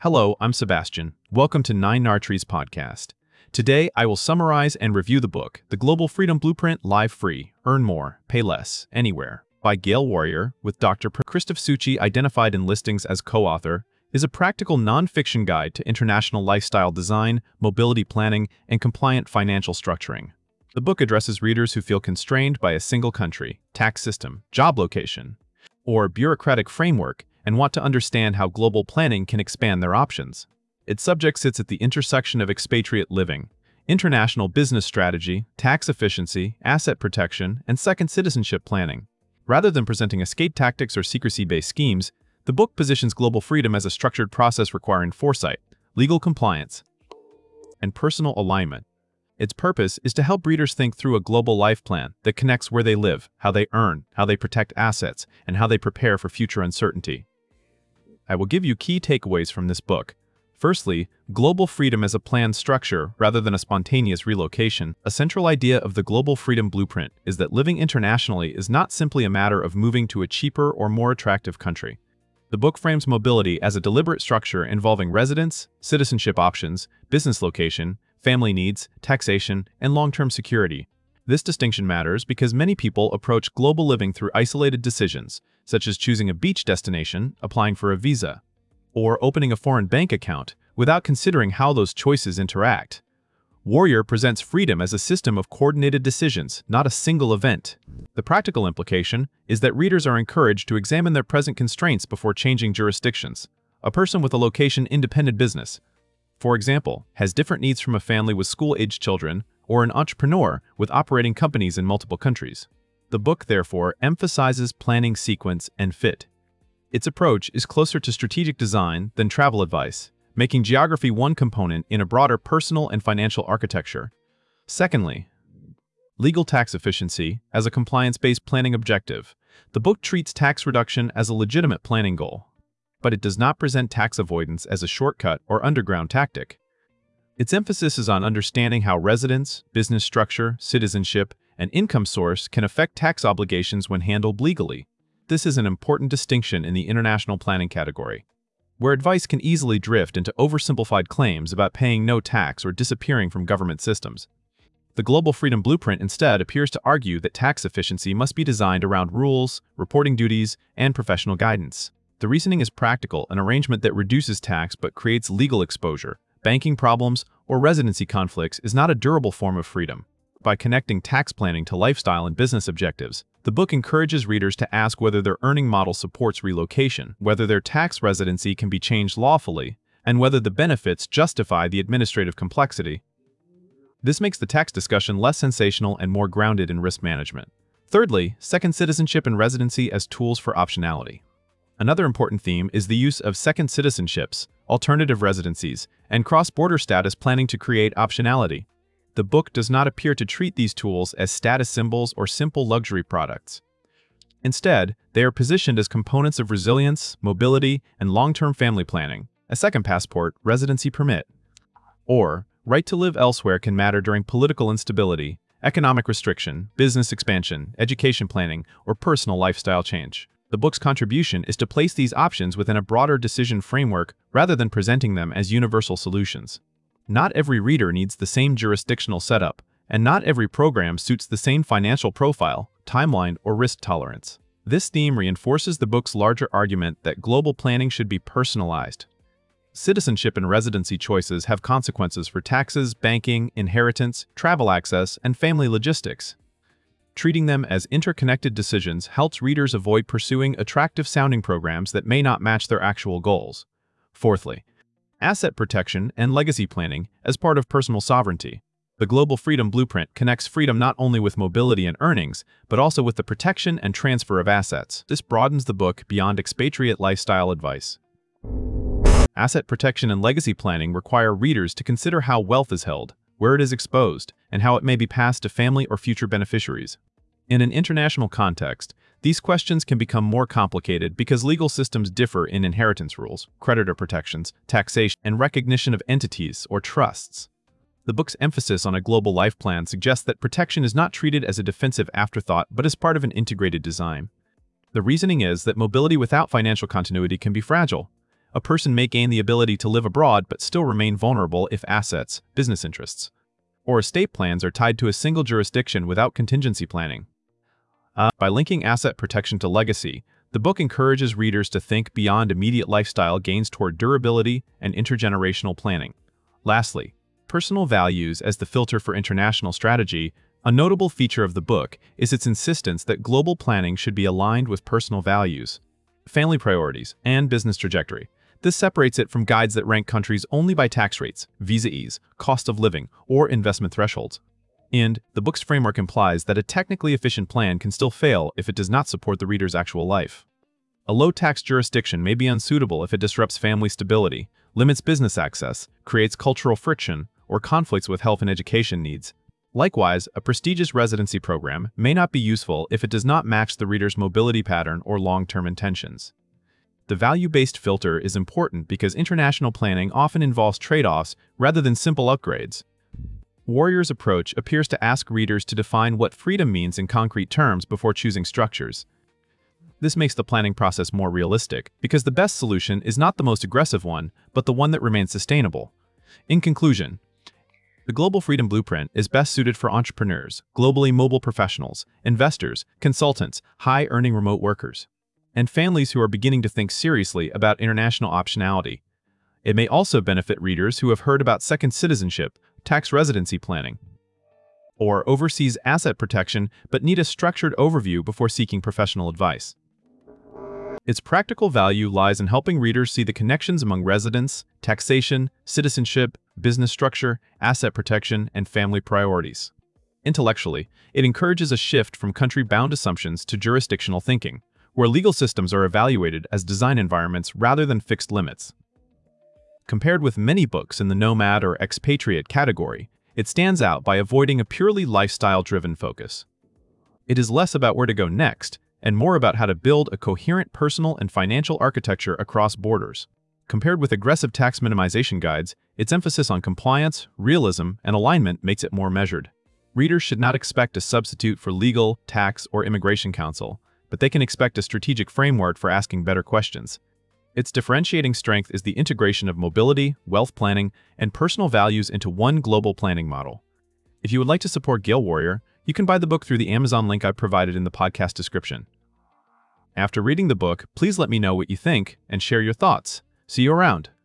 Hello, I'm Sebastian. Welcome to Nine Nartrees podcast. Today, I will summarize and review the book, The Global Freedom Blueprint: Live Free, Earn More, Pay Less, Anywhere, by Gail Warrior, with Dr. Christoph Suchi identified in listings as co-author, is a practical non-fiction guide to international lifestyle design, mobility planning, and compliant financial structuring. The book addresses readers who feel constrained by a single country, tax system, job location, or bureaucratic framework and want to understand how global planning can expand their options. Its subject sits at the intersection of expatriate living, international business strategy, tax efficiency, asset protection, and second citizenship planning. Rather than presenting escape tactics or secrecy-based schemes, the book positions global freedom as a structured process requiring foresight, legal compliance, and personal alignment. Its purpose is to help readers think through a global life plan that connects where they live, how they earn, how they protect assets, and how they prepare for future uncertainty. I will give you key takeaways from this book. Firstly, global freedom as a planned structure rather than a spontaneous relocation. A central idea of the Global Freedom Blueprint is that living internationally is not simply a matter of moving to a cheaper or more attractive country. The book frames mobility as a deliberate structure involving residence, citizenship options, business location, family needs, taxation, and long-term security. This distinction matters because many people approach global living through isolated decisions, such as choosing a beach destination, applying for a visa, or opening a foreign bank account, without considering how those choices interact. Warrior presents freedom as a system of coordinated decisions, not a single event. The practical implication is that readers are encouraged to examine their present constraints before changing jurisdictions. A person with a location-independent business, for example, has different needs from a family with school-aged children or an entrepreneur with operating companies in multiple countries. The book, therefore, emphasizes planning sequence and fit. Its approach is closer to strategic design than travel advice, making geography one component in a broader personal and financial architecture. Secondly, legal tax efficiency as a compliance-based planning objective. The book treats tax reduction as a legitimate planning goal, but it does not present tax avoidance as a shortcut or underground tactic. Its emphasis is on understanding how residence, business structure, citizenship, and income source can affect tax obligations when handled legally. This is an important distinction in the international planning category, where advice can easily drift into oversimplified claims about paying no tax or disappearing from government systems. The Global Freedom Blueprint instead appears to argue that tax efficiency must be designed around rules, reporting duties, and professional guidance. The reasoning is practical, an arrangement that reduces tax but creates legal exposure, banking problems, or residency conflicts is not a durable form of freedom. By connecting tax planning to lifestyle and business objectives, the book encourages readers to ask whether their earning model supports relocation, whether their tax residency can be changed lawfully, and whether the benefits justify the administrative complexity. This makes the tax discussion less sensational and more grounded in risk management. Thirdly, second citizenship and residency as tools for optionality. Another important theme is the use of second citizenships, alternative residencies, and cross-border status planning to create optionality. The book does not appear to treat these tools as status symbols or simple luxury products. Instead, they are positioned as components of resilience, mobility, and long-term family planning. A second passport, residency permit, or right to live elsewhere can matter during political instability, economic restriction, business expansion, education planning, or personal lifestyle change. The book's contribution is to place these options within a broader decision framework rather than presenting them as universal solutions. Not every reader needs the same jurisdictional setup, and not every program suits the same financial profile, timeline, or risk tolerance. This theme reinforces the book's larger argument that global planning should be personalized. Citizenship and residency choices have consequences for taxes, banking, inheritance, travel access, and family logistics. Treating them as interconnected decisions helps readers avoid pursuing attractive-sounding programs that may not match their actual goals. Fourthly, asset protection and legacy planning as part of personal sovereignty. The Global Freedom Blueprint connects freedom not only with mobility and earnings, but also with the protection and transfer of assets. This broadens the book beyond expatriate lifestyle advice. Asset protection and legacy planning require readers to consider how wealth is held, where it is exposed, and how it may be passed to family or future beneficiaries. In an international context, these questions can become more complicated because legal systems differ in inheritance rules, creditor protections, taxation, and recognition of entities or trusts. The book's emphasis on a global life plan suggests that protection is not treated as a defensive afterthought but as part of an integrated design. The reasoning is that mobility without financial continuity can be fragile. A person may gain the ability to live abroad but still remain vulnerable if assets, business interests, or estate plans are tied to a single jurisdiction without contingency planning. By linking asset protection to legacy, the book encourages readers to think beyond immediate lifestyle gains toward durability and intergenerational planning. Lastly, personal values as the filter for international strategy. A notable feature of the book is its insistence that global planning should be aligned with personal values, family priorities, and business trajectory. This separates it from guides that rank countries only by tax rates, visa ease, cost of living, or investment thresholds. And the book's framework implies that a technically efficient plan can still fail if it does not support the reader's actual life. A low-tax jurisdiction may be unsuitable if it disrupts family stability, limits business access, creates cultural friction, or conflicts with health and education needs. Likewise, a prestigious residency program may not be useful if it does not match the reader's mobility pattern or long-term intentions. The value-based filter is important because international planning often involves trade-offs rather than simple upgrades. Warrior's approach appears to ask readers to define what freedom means in concrete terms before choosing structures. This makes the planning process more realistic because the best solution is not the most aggressive one, but the one that remains sustainable. In conclusion, the Global Freedom Blueprint is best suited for entrepreneurs, globally mobile professionals, investors, consultants, high-earning remote workers, and families who are beginning to think seriously about international optionality. It may also benefit readers who have heard about second citizenship, tax residency planning, or overseas asset protection but need a structured overview before seeking professional advice. Its practical value lies in helping readers see the connections among residence, taxation, citizenship, business structure, asset protection, and family priorities. Intellectually, it encourages a shift from country-bound assumptions to jurisdictional thinking, where legal systems are evaluated as design environments rather than fixed limits. Compared with many books in the nomad or expatriate category, it stands out by avoiding a purely lifestyle-driven focus. It is less about where to go next, and more about how to build a coherent personal and financial architecture across borders. Compared with aggressive tax minimization guides, its emphasis on compliance, realism, and alignment makes it more measured. Readers should not expect a substitute for legal, tax, or immigration counsel, but they can expect a strategic framework for asking better questions. Its differentiating strength is the integration of mobility, wealth planning, and personal values into one global planning model. If you would like to support Gale Warrior, you can buy the book through the Amazon link I've provided in the podcast description. After reading the book, please let me know what you think and share your thoughts. See you around.